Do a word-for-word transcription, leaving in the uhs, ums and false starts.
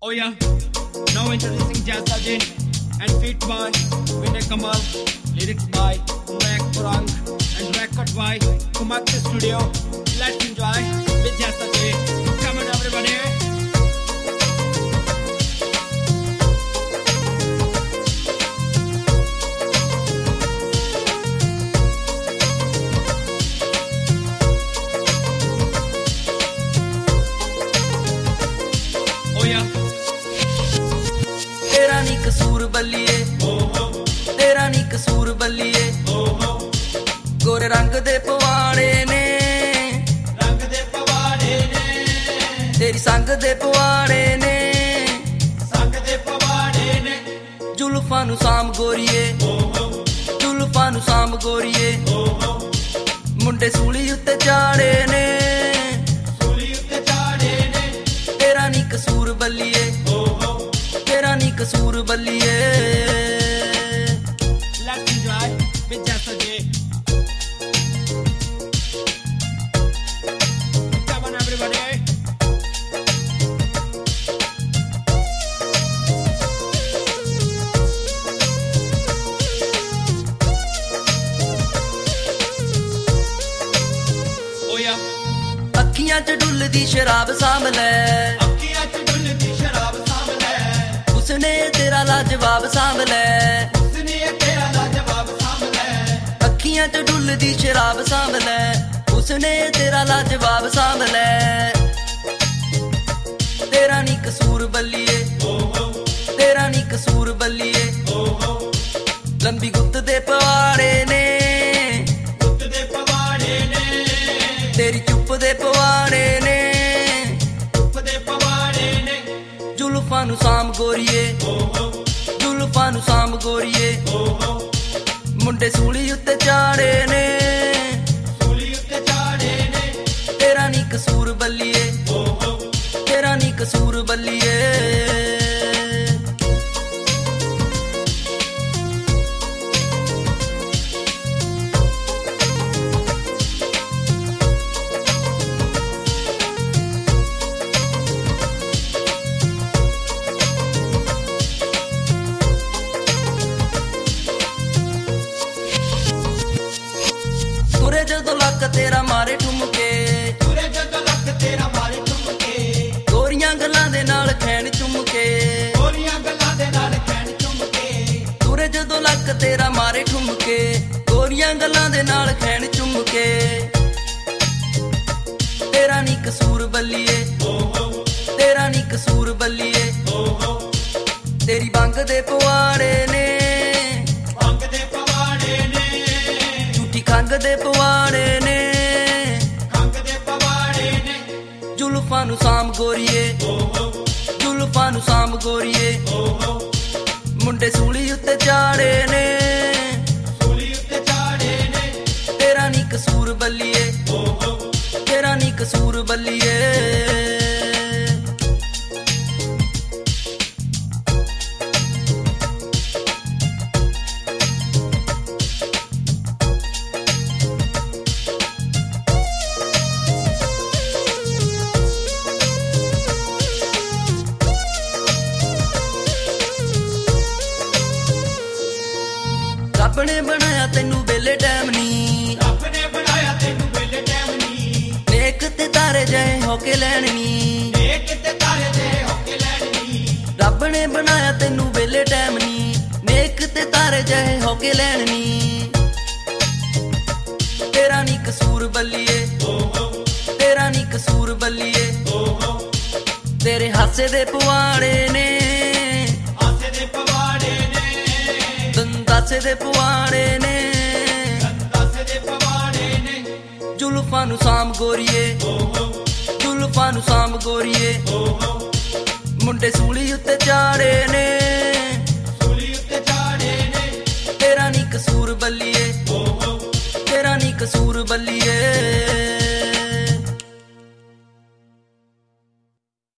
Oh yeah, now introducing Jazz Sajin and feat by Vinay Kamal, lyrics by Mac Purang and record by Kumakti Studio. Let's enjoy with Jazz Sajin. Come on everybody. तेरा नी कसूर बल्लिए तेरा नी कसूर बल्लिए गोरे रंग दे पवाड़े ने रंग दे पवाड़े ने तेरी संग दे पवाड़े ने संग दे पवाड़े ने जुल्फां नू साम गोरीए जुल्फां नू साम गोरीए मुंडे सूली उत्ते चाड़े ने सूली उत्ते चाड़े ने तेरा नी कसूर बल्लिए तेरा नी कसूर बल्लिए Let's enjoy with Jazz Sajin. Come on everybody. Oh yeah. अखियां च डुलदी शराब साम लै अखियां च डुलदी शराब साम लै उसने तेरा लाजवाब साम लै उसने तेरा लाजवाब साम लै अखियां च डुलदी शराब साम लै उसने तेरा लाजवाब साम लै तेरा नी कसूर बल्लिए तेरा नी कसूर बल्लिए लंबी गुत्त दे पवाड़े ने गुत्त दे पवाड़े ने तेरी चुप दे पवाड़े ने चुप दे पवाड़े ने जुल्फां नू साम गोरीए जुल्फां नू साम गोरीए मुंडे सूली उत्ते चाड़े ने सूली उत्ते चाड़े ने तेरा नी कसूर बल्लिए तेरा नी कसूर बल्लिए तुरे जदों लक तेरा मारे ठुमके तुरे जदों लक तेरा मारे ठुमके गोरियां गल्लां दे नाल खैन चुमके गोरियां गल्लां दे नाल खैन चुमके तुरे जदों लक तेरा मारे ठुमके गोरियां गल्लां दे नाल खैन चुमके तेरा नी कसूर बल्लिए तेरा नी कसूर बल्लिए तेरी बंग दे पवाड़े ने बंग दे पवाड़े ने झूठी खंग दे पवाड़े ने खंग दे पवाड़े ने जुल्फां नू साम गोरीए जुल्फां नू साम गोरीए मुंडे सूली उत्ते चाड़े ने सूली उत्ते चाड़े ने तेरा नी कसूर बल्लिए तेरा नी कसूर बल्लिए रब ने बनाया तेनू वेले टैम नी रब ने बनाया तेनू वेले टैम नी नेक ते तारे जय होके लैन नी एक ते तारे दे होके लैनी रब ने बनाया तेनू वेले टैम नी नेक ते तारे जय होके लैन नी तेरा नी कसूर बल्लिए तेरा नी कसूर बल्लिए तेरे हासे दे पवाड़े ने आसे दे पवाड़े ने दंदासे दे पवाड़े ने दंदासे दे पवाड़े ने जुल्फां नू साम गोरीए जुल्फां नू साम गोरीए मुंडे सूली उत्ते चाड़े ने